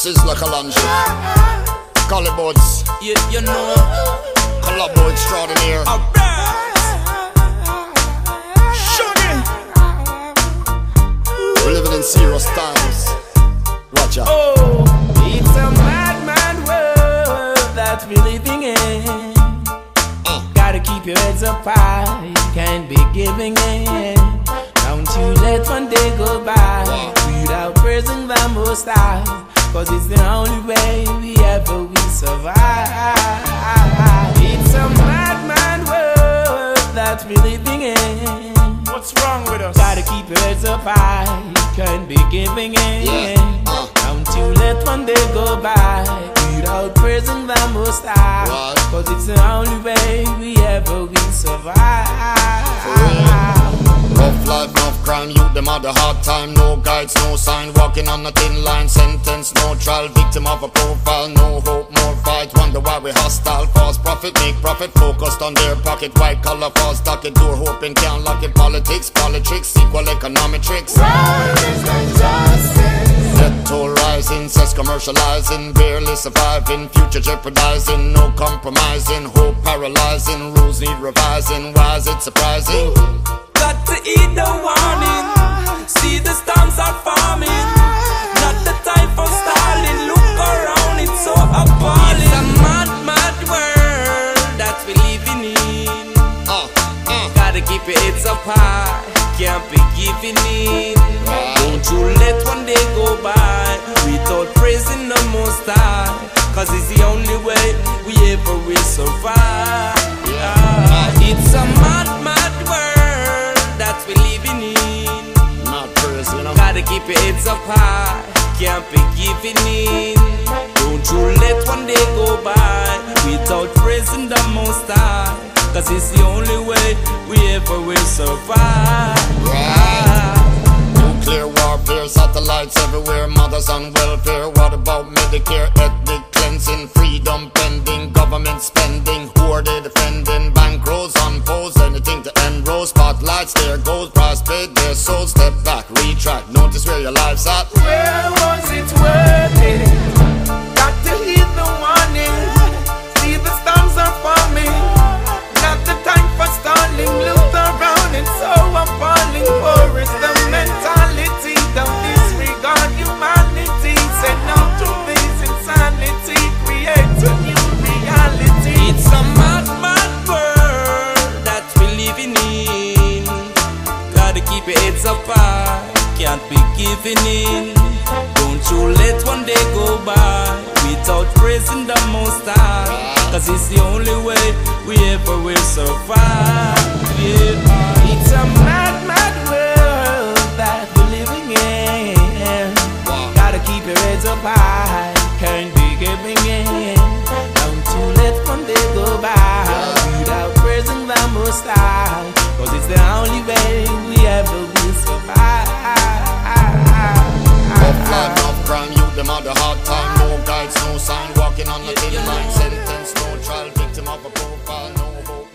Sizzler Kalanji, Collybuds, you know, Collabo extraordinaire. Sugar. We're living in serious times. Watch out. Oh, it's a mad world that we're living in. Gotta keep your heads up high, you can't be giving in. Don't you let one day go by without praising the Most High, 'cause it's the only way we ever will survive. It's a mad world that we're living in. What's wrong with us? Gotta keep your heads up high, you can't be giving in. Don't you let one day go by without praising the Most High, 'cause it's the only way we ever will survive. Rough life, enough crime, youth them had a hard time. No guides, no sign, walking on a thin line. Sentence, no trial, victim of a profile. No hope, more fight, wonder why we hostile. False prophet, make profit, focused on their pocket. White collar, false docket, door hoping can't lock it. Politics, politics, equal economic tricks. Death toll rising, sex commercializing, barely surviving, future jeopardizing, no compromising, hope paralyzing, rules need revising. Why is it surprising? Got to heed the warning, see the storms are forming. Not the time for stalling, look around, it's so appalling. It's a mad world that we're living in. Gotta keep your heads up high, can't be giving in. Don't you let one day go by without praising the Most High, 'cause it's the only way we ever will survive. It's a mad world that we're living in. Not praise, you know. Gotta keep your heads up high, can't be giving in. Don't you let one day go by without praising the Most High, 'cause it's the only way we ever will survive. Nuclear warfare, satellites everywhere, mothers on welfare. What about Medicare, ethnic cleansing, freedom pending, government spending? Who are they defending? Bankrolls on poles, anything to end row. Spotlights, there goes price paid, their souls. Step back, retract, notice where your life's at. Where was it worth it? Got to heed the warning, see the storms are forming. Not the time for stalling, look around, it's so appalling. For it's the mentality, don't disregard humanity. Say no to this insanity, create a new reality. It's a mad world that we're living in. Gotta keep your heads up high, can't be giving in. Don't you let one day go by without praising the Most High, 'cause it's the only way we ever will survive. It's a mad world that we're living in. Gotta keep your heads up high, can't be giving in. Don't you let one day go by without praising the Most High, 'cause it's the only way we ever will survive. Rough life, enough crime, youth them had a hard time. No guides, no sign, walking on a thin line. Sentence, no trial, victim of a profile. No hope.